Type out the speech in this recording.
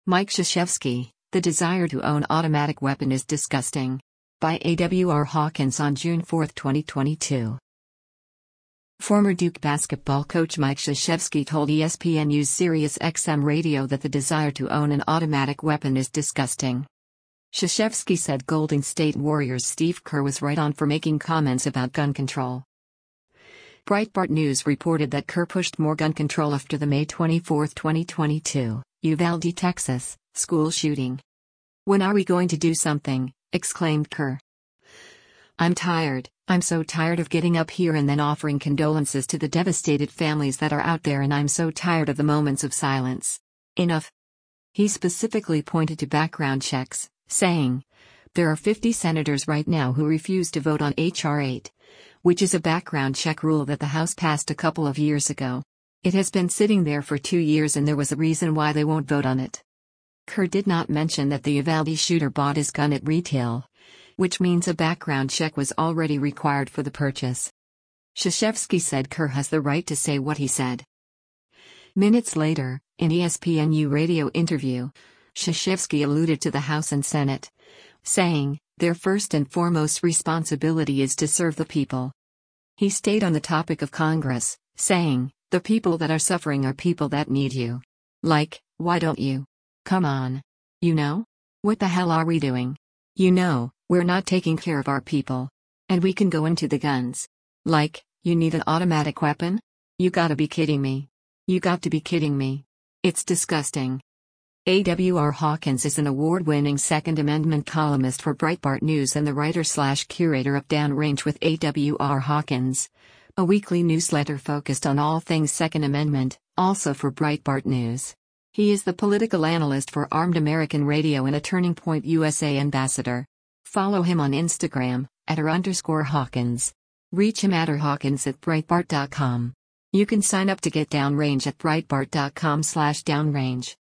Mike Krzyzewski, the desire to own automatic weapon is disgusting. By A.W.R. Hawkins on June 4, 2022. Former Duke basketball coach Mike Krzyzewski told ESPN News Sirius XM Radio that the desire to own an automatic weapon is disgusting. Krzyzewski said Golden State Warriors' Steve Kerr was right on for making comments about gun control. Breitbart News reported that Kerr pushed more gun control after the May 24, 2022, Uvalde, Texas, school shooting. "When are we going to do something?" exclaimed Kerr. "I'm tired. I'm so tired of getting up here and then offering condolences to the devastated families that are out there, and I'm so tired of the moments of silence. Enough." He specifically pointed to background checks, saying, "There are 50 senators right now who refuse to vote on H.R. 8, which is a background check rule that the House passed a couple of years ago. It has been sitting there for 2 years and there was a reason why they won't vote on it." Kerr did not mention that the Uvalde shooter bought his gun at retail, which means a background check was already required for the purchase. Krzyzewski said Kerr has the right to say what he said. Minutes later, in ESPNU radio interview, Krzyzewski alluded to the House and Senate, saying, "Their first and foremost responsibility is to serve the people." He stayed on the topic of Congress, saying, "The people that are suffering are people that need you. Like, why don't you? Come on. You know? What the hell are we doing? You know, we're not taking care of our people. And we can go into the guns. Like, you need an automatic weapon? You gotta be kidding me. You got to be kidding me. It's disgusting." A.W.R. Hawkins is an award-winning Second Amendment columnist for Breitbart News and the writer/curator of Downrange with A.W.R. Hawkins, a weekly newsletter focused on all things Second Amendment, also for Breitbart News. He is the political analyst for Armed American Radio and a Turning Point USA ambassador. Follow him on Instagram, @r_Hawkins. Reach him @rhawkins@breitbart.com. You can sign up to get Downrange at breitbart.com/downrange.